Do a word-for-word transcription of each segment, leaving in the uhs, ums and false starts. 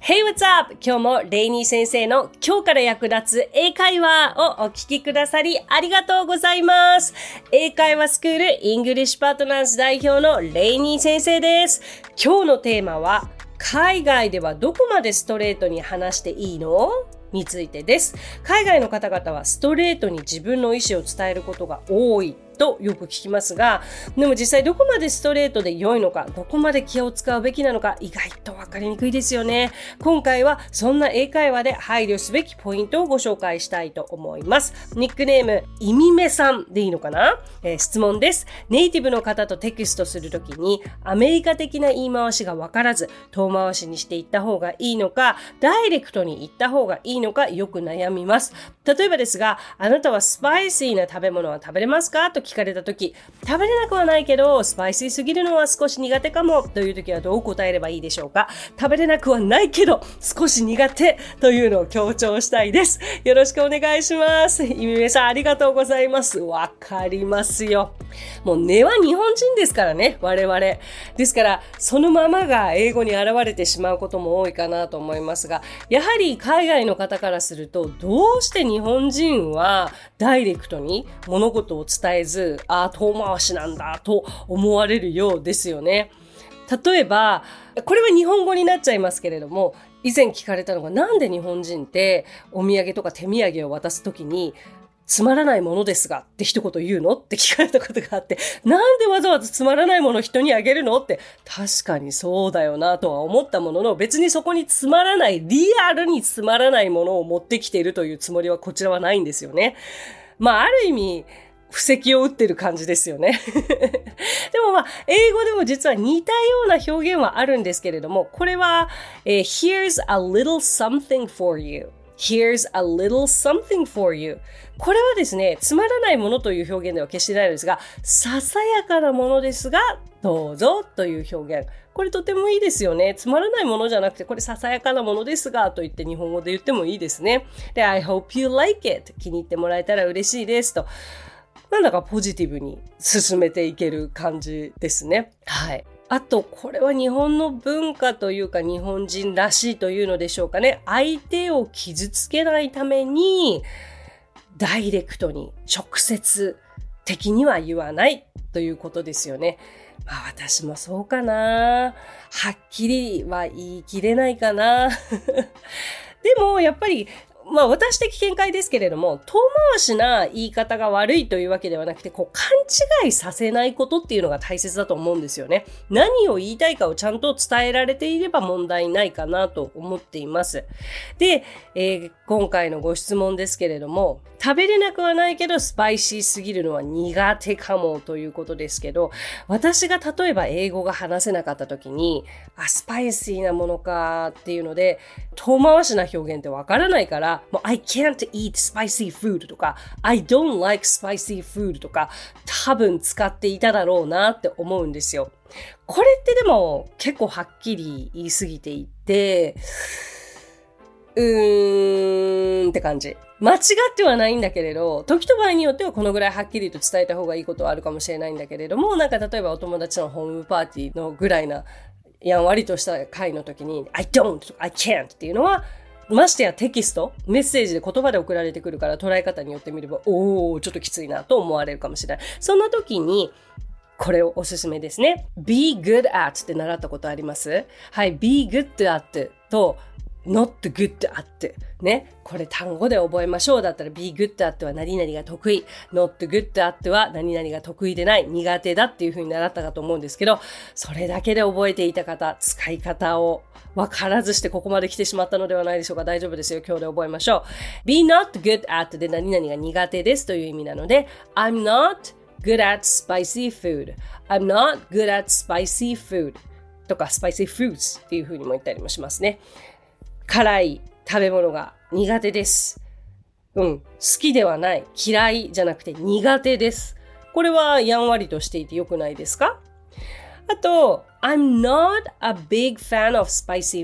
Hey, what's up? 今日もレイニー先生の今日から役立つ英会話をお聞きくださりありがとうございます。英会話スクールイングリッシュパートナーズ代表のレイニー先生です。今日のテーマは海外ではどこまでストレートに話していいの？についてです。海外の方々はストレートに自分の意思を伝えることが多いとよく聞きますが、でも実際どこまでストレートで良いのか、どこまで気を使うべきなのか、意外と分かりにくいですよね。今回はそんな英会話で配慮すべきポイントをご紹介したいと思います。ニックネーム、いみめさんでいいのかな、えー、質問です。ネイティブの方とテキストするときに、アメリカ的な言い回しが分からず、遠回しにしていった方がいいのか、ダイレクトに言った方がいいのか、よく悩みます。例えばですが、あなたはスパイシーな食べ物は食べれますかと聞かれたとき、食べれなくはないけど、スパイシーすぎるのは少し苦手かもというときはどう答えればいいでしょうか？食べれなくはないけど、少し苦手というのを強調したいです。よろしくお願いします。いみめさん、ありがとうございます。わかりますよ。もう根は日本人ですからね、我々。ですから、そのままが英語に現れてしまうことも多いかなと思いますが、やはり海外の方からすると、どうして日本人はダイレクトに物事を伝えず、ああ、遠回しなんだと思われるようですよね。例えば、これは日本語になっちゃいますけれども、以前聞かれたのが、なんで日本人ってお土産とか手土産を渡すときに、つまらないものですがって一言言うのって聞かれたことがあって、なんでわざわざつまらないものを人にあげるのって、確かにそうだよなとは思ったものの、別にそこにつまらない、リアルにつまらないものを持ってきているというつもりはこちらはないんですよね。まあ、ある意味、布石を打ってる感じですよね。でもまあ、英語でも実は似たような表現はあるんですけれども、これは、えー、Here's a little something for you。Here's a little something for you. これはですね、つまらないものという表現では決してないのですが、ささやかなものですが、どうぞという表現。これとてもいいですよね。つまらないものじゃなくて、これささやかなものですが、と言って日本語で言ってもいいですね。で、I hope you like it. 気に入ってもらえたら嬉しいですと。なんだかポジティブに進めていける感じですね。はい。あと、これは日本の文化というか日本人らしいというのでしょうかね。相手を傷つけないために、ダイレクトに直接的には言わないということですよね。まあ私もそうかな。はっきりは言い切れないかな。でもやっぱり、まあ私的見解ですけれども、遠回しな言い方が悪いというわけではなくて、こう勘違いさせないことっていうのが大切だと思うんですよね。何を言いたいかをちゃんと伝えられていれば問題ないかなと思っています。で、えー、今回のご質問ですけれども、食べれなくはないけどスパイシーすぎるのは苦手かもということですけど、私が例えば英語が話せなかった時に、あ、スパイシーなものかっていうので、遠回しな表現ってわからないから、もう I can't eat spicy food とか I don't like spicy food とか多分使っていただろうなって思うんですよ。これってでも結構はっきり言い過ぎていて、うーんって感じ。間違ってはないんだけれど、時と場合によってはこのぐらいはっきりと伝えた方がいいことはあるかもしれないんだけれども、なんか例えばお友達のホームパーティーのぐらいなやんわりとした回の時に I don't とか I can't っていうのは、ましてやテキスト、メッセージで言葉で送られてくるから捉え方によってみれば、おー、ちょっときついなと思われるかもしれない。そんな時に、これをおすすめですね。be good at って習ったことあります？はい、be good at と not good at ね。これ単語で覚えましょうだったら be good at は何々が得意。not good at は何々が得意でない。苦手だっていう風に習ったかと思うんですけど、それだけで覚えていた方、使い方を分からずしてここまで来てしまったのではないでしょうか。大丈夫ですよ。今日で覚えましょう。be not good at で何々が苦手ですという意味なので、I'm not good at spicy food.I'm not good at spicy food とか spicy foods っていう風にも言ったりもしますね。辛い食べ物が苦手です。うん。好きではない。嫌いじゃなくて苦手です。これはやんわりとしていてよくないですか？あと、I'm not a big fan of spicy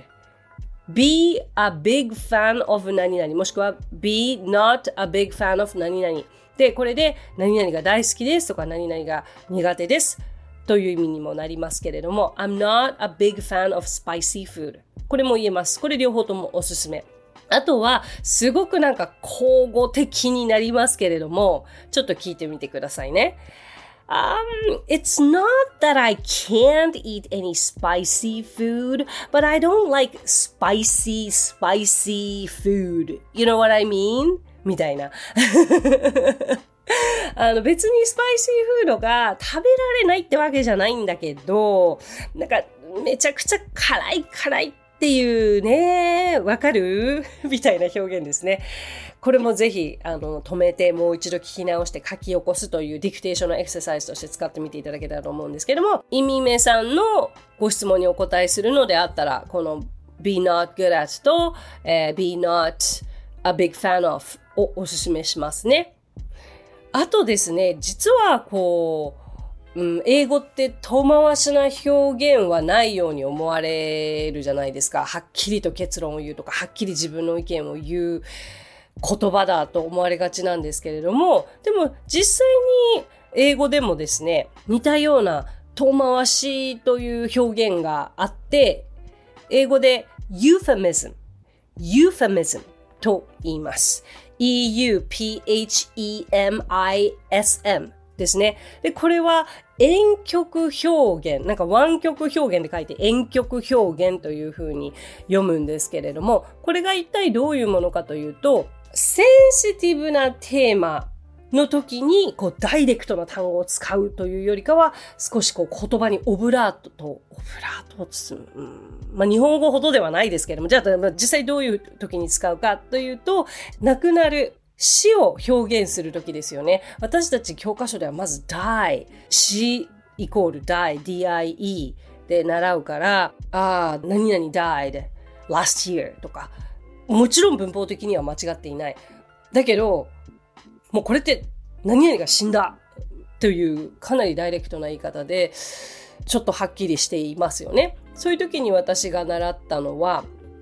food.Be a big fan of 何々もしくは Be not a big fan of 何々で、これで何々が大好きですとか何々が苦手です。 という意味にもなりますけれども、I'm not a big fan of spicy food。これも言えます。これ両方ともおすすめ。あとは、すごくなんか口語的になりますけれども、ちょっと聞いてみてくださいね。Um, it's not that I can't eat any spicy food, but I don't like spicy, spicy food. You know what I mean? みたいな。あの別にスパイシーフードが食べられないってわけじゃないんだけど、なんかめちゃくちゃ辛い辛いっていうね、わかるみたいな表現ですね。これもぜひあの止めてもう一度聞き直して書き起こすというディクテーションのエクササイズとして使ってみていただけたらと思うんですけども、イミメさんのご質問にお答えするのであったら、この be not good at と、えー、be not a big fan of をおすすめしますね。あとですね、実はこう、うん、英語って遠回しな表現はないように思われるじゃないですか。はっきりと結論を言うとか、はっきり自分の意見を言う言葉だと思われがちなんですけれども、でも実際に英語でもですね、似たような遠回しという表現があって、英語で euphemism、euphemism と言います。イーユーピーエイチイーエムアイエスエム ですね。で、これは婉曲表現、なんか湾曲表現で書いて婉曲表現という風に読むんですけれども、これが一体どういうものかというと、センシティブなテーマの時にこうダイレクトな単語を使うというよりかは、少しこう言葉にオブラートと、オブラートを包む、うん、まあ日本語ほどではないですけれども、じゃあ実際どういう時に使うかというと、亡くなる死を表現する時ですよね。私たち教科書ではまず die、死イコール die、ディーアイイー で習うから、ああ、何々 died last year とか、もちろん文法的には間違っていない。だけど、もうこれって何々が死んだというかなりダイレクトな言い方でちょっとはっきりしていますよね。そういう時に私が習ったのは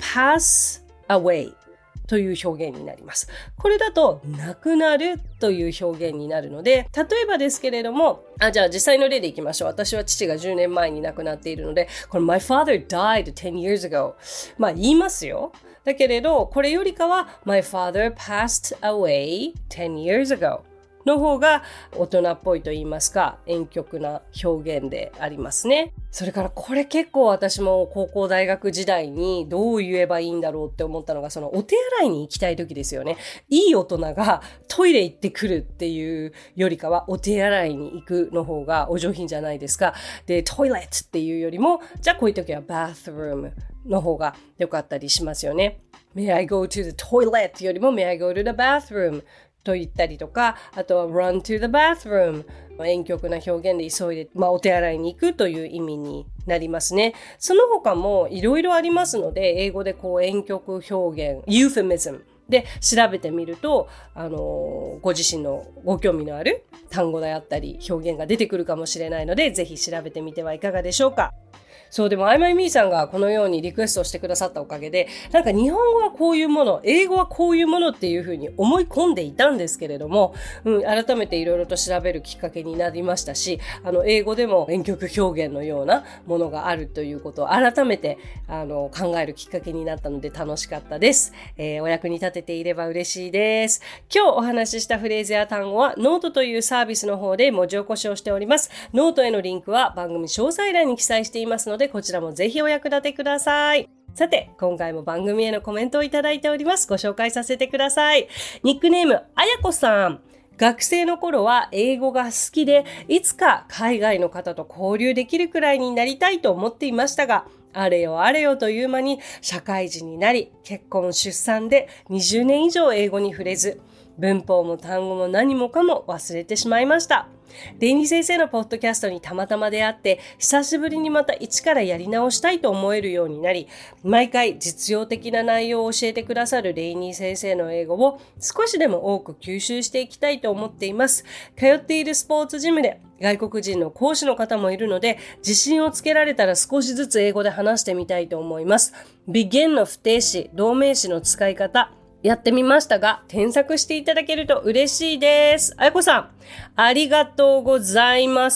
pass away という表現になります。これだと亡くなるという表現になるので、例えばですけれども、あ、じゃあ実際の例でいきましょう。私は父がじゅうねんまえに亡くなっているので、この My father died ten years ago。まあ言いますよ。だけれど、これよりかは My father passed away ten years ago の方が大人っぽいと言いますか、婉曲な表現でありますね。それからこれ結構私も高校大学時代にどう言えばいいんだろうって思ったのが、そのお手洗いに行きたい時ですよね。いい大人がトイレ行ってくるっていうよりかはお手洗いに行くの方がお上品じゃないですか。で、トイレットっていうよりも、じゃあこういう時は bathroom の方が良かったりしますよね。May I go to the toilet よりも May I go to the bathroom と言ったりとか、あとは run to the bathroom。婉曲な表現で急いで、まあ、お手洗いに行くという意味になりますね。その他もいろいろありますので、英語でこう婉曲表現、euphemism で調べてみると、あのー、ご自身のご興味のある単語であったり表現が出てくるかもしれないので、ぜひ調べてみてはいかがでしょうか。そう、でも、アイマイミーさんがこのようにリクエストをしてくださったおかげで、なんか日本語はこういうもの、英語はこういうものっていうふうに思い込んでいたんですけれども、うん、改めていろいろと調べるきっかけになりましたし、あの、英語でも婉曲表現のようなものがあるということを改めて、あの、考えるきっかけになったので楽しかったです。えー、お役に立てていれば嬉しいです。今日お話ししたフレーズや単語は、ノートというサービスの方で文字起こしをしております。ノートへのリンクは番組詳細欄に記載していますので、こちらもぜひお役立てください。さて、今回も番組へのコメントをいただいております。ご紹介させてください。ニックネーム、あやこさん。学生の頃は英語が好きで、いつか海外の方と交流できるくらいになりたいと思っていましたが、あれよあれよという間に社会人になり、結婚出産でにじゅうねん以上英語に触れず、文法も単語も何もかも忘れてしまいました。レイニー先生のポッドキャストにたまたま出会って、久しぶりにまた一からやり直したいと思えるようになり、毎回実用的な内容を教えてくださるレイニー先生の英語を少しでも多く吸収していきたいと思っています。通っているスポーツジムで外国人の講師の方もいるので、自信をつけられたら少しずつ英語で話してみたいと思います。begin の不定詞、動名詞の使い方、 やってみましたが、添削していただけると嬉しいです。あやこさん、ありがとうございます。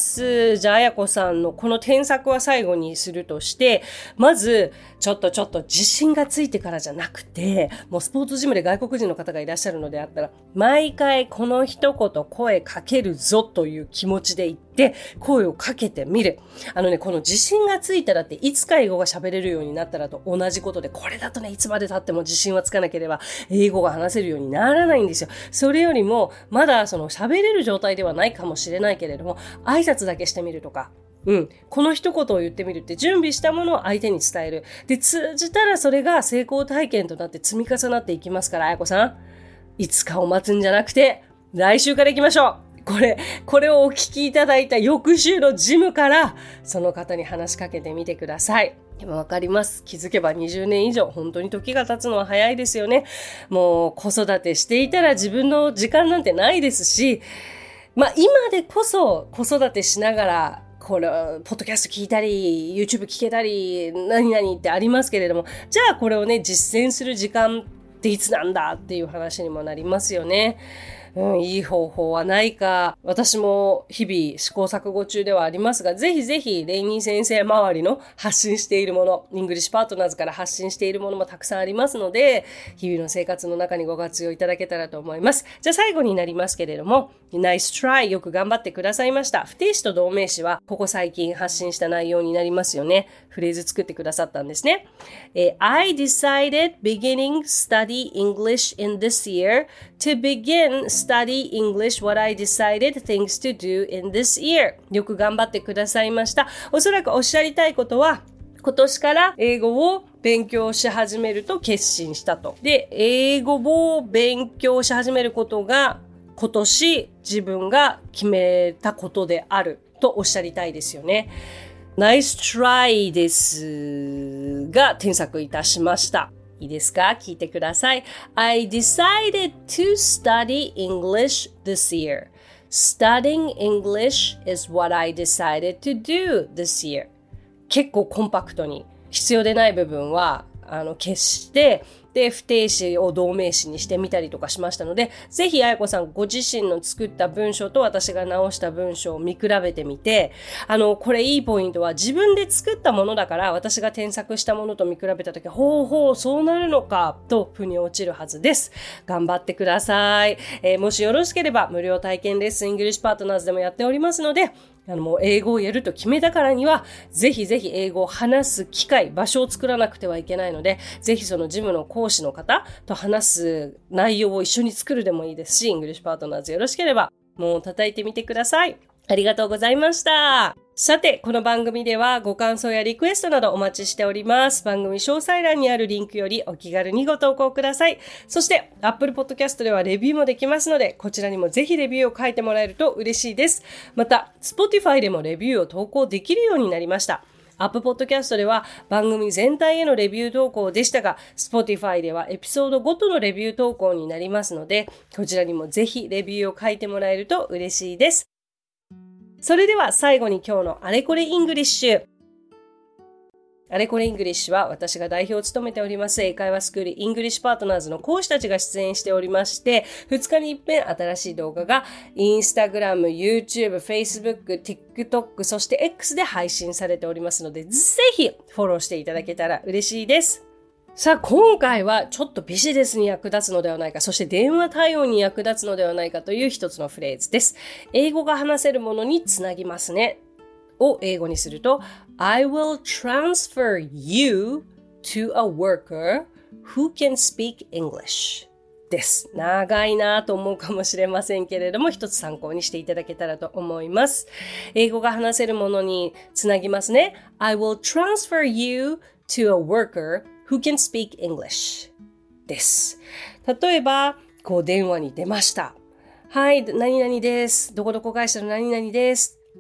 じゃあ、あやこさんのこの添削は最後にするとして、まず、ちょっとちょっと自信がついてからじゃなくて、もうスポーツジムで外国人の方がいらっしゃるのであったら、毎回この一言声かけるぞという気持ちで言って、声をかけてみる。あのね、この自信がついたらって、いつか英語が喋れるようになったらと同じことで、これだとね、いつまで経っても自信はつかなければ、英語が話せるようにならないんですよ。それよりも、まだその喋れる状態ではないかもしれないけれども、挨拶だけしてみるとか、うん。この一言を言ってみるって準備したものを相手に伝える。で、通じたらそれが成功体験となって積み重なっていきますから、あやこさん。いつかを待つんじゃなくて、来週から行きましょう。これ、これをお聞きいただいた翌週のジムから、その方に話しかけてみてください。でもわかります。気づけばにじゅうねん以上、本当に時が経つのは早いですよね。もう子育てしていたら自分の時間なんてないですし、まあ今でこそ子育てしながら、これ、ポッドキャスト聞いたり、YouTube 聞けたり、何々ってありますけれども、じゃあこれをね、実践する時間っていつなんだっていう話にもなりますよね。うん、いい方法はないか。私も日々試行錯誤中ではありますが、ぜひぜひレイニー先生周りの発信しているもの、イングリッシュパートナーズから発信しているものもたくさんありますので、日々の生活の中にご活用いただけたらと思います。じゃあ最後になりますけれども、ナイストライ、よく頑張ってくださいました。不定詞と動名詞はここ最近発信した内容になりますよね。フレーズ作ってくださったんですね。えー、I decided beginning study English in this year to begin study English what I decided things to do in this year. よく頑張ってくださいました。おそらくおっしゃりたいことは、今年から英語を勉強し始めると決心したと。で、英語を勉強し始めることが今年自分が決めたことであるとおっしゃりたいですよね。ナイストライですが添削いたしました。いいですか？聞いてください。I decided to study English this year. Studying English is what I decided to do this year. 結構コンパクトに必要でない部分はあの消して、で、不定詞を動名詞にしてみたりとかしましたので、ぜひあやこさんご自身の作った文章と私が直した文章を見比べてみて、あの、これいいポイントは自分で作ったものだから私が添削したものと見比べたとき、ほうほう、そうなるのか、と腑に落ちるはずです。頑張ってください。えー、もしよろしければ無料体験レッスンイングリッシュパートナーズでもやっておりますので、あのもう英語をやると決めたからには、ぜひぜひ英語を話す機会、場所を作らなくてはいけないので、ぜひそのジムの講師の方と話す内容を一緒に作るでもいいですし、イングリッシュパートナーズよろしければ、もう叩いてみてください。ありがとうございました。さて、この番組ではご感想やリクエストなどお待ちしております。番組詳細欄にあるリンクよりお気軽にご投稿ください。そして、Apple Podcast ではレビューもできますので、こちらにもぜひレビューを書いてもらえると嬉しいです。また、Spotify でもレビューを投稿できるようになりました。Apple Podcast では番組全体へのレビュー投稿でしたが、Spotify ではエピソードごとのレビュー投稿になりますので、こちらにもぜひレビューを書いてもらえると嬉しいです。それでは最後に今日のあれこれイングリッシュ。あれこれイングリッシュは私が代表を務めております英会話スクールイングリッシュパートナーズの講師たちが出演しておりまして、ふつかに一遍新しい動画がインスタグラム、YouTube、Facebook、TikTok、そして X で配信されておりますので、ぜひフォローしていただけたら嬉しいです。さあ、今回はちょっとビジネスに役立つのではないか、そして電話対応に役立つのではないかという一つのフレーズです。英語が話せるものにつなぎますね。を英語にすると、I will transfer you to a worker who can speak English です。長いなと思うかもしれませんけれども、一つ参考にしていただけたらと思います。英語が話せるものにつなぎますね。I will transfer you to a worker who can speak English です。例えば、こう電話に出ました。はい、何々です。どこどこ会社の何々です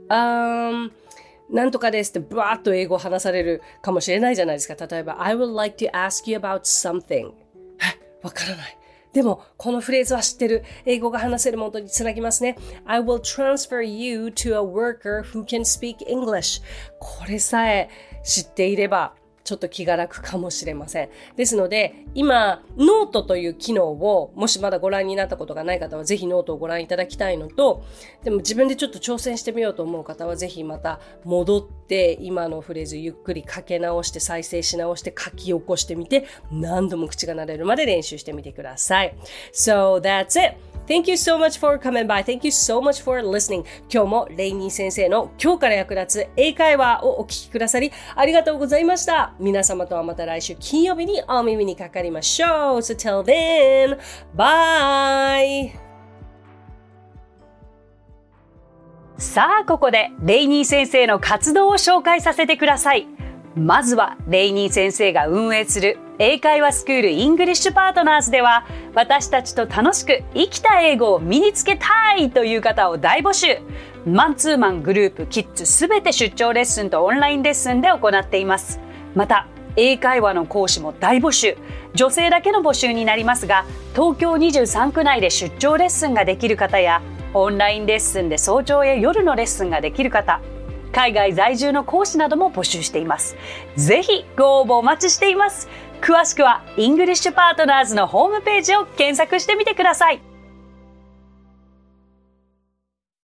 。Um, なんとかですってバーッと英語を話されるかもしれないじゃないですか。例えば、I would like to ask you about something. え、わからない。でも、このフレーズは知ってる。英語が話せるものにつなぎますね。I will transfer you to a worker who can speak English. これさえ知っていれば、 ちょっと気が楽かもしれません。ですので、今、ノートという機能を、もしまだご覧になったことがない方は、ぜひノートをご覧いただきたいのと、でも自分でちょっと挑戦してみようと思う方は、ぜひまた戻って、今のフレーズゆっくりかけ直して、再生し直して、書き起こしてみて、何度も口が慣れるまで練習してみてください。So that's it!Thank you so much for coming by. Thank you so much for listening. 今日もレイニー先生の今日から役立つ英会話をお聞きくださりありがとうございました。皆様とはまた来週金曜日にお耳にかかりましょう。So till then, bye! さあ、ここでレイニー先生の活動を紹介させてください。まずはレイニー先生が運営する英会話スクールイングリッシュパートナーズでは、私たちと楽しく生きた英語を身につけたいという方を大募集。マンツーマン、グループ、キッズすべて出張レッスンとオンラインレッスンで行っています。また英会話の講師も大募集。女性だけの募集になりますが、東京にじゅうさんく内で出張レッスンができる方や、オンラインレッスンで早朝や夜のレッスンができる方、海外在住の講師なども募集しています。ぜひご応募お待ちしています。詳しくはイングリッシュパートナーズのホームページを検索してみてください。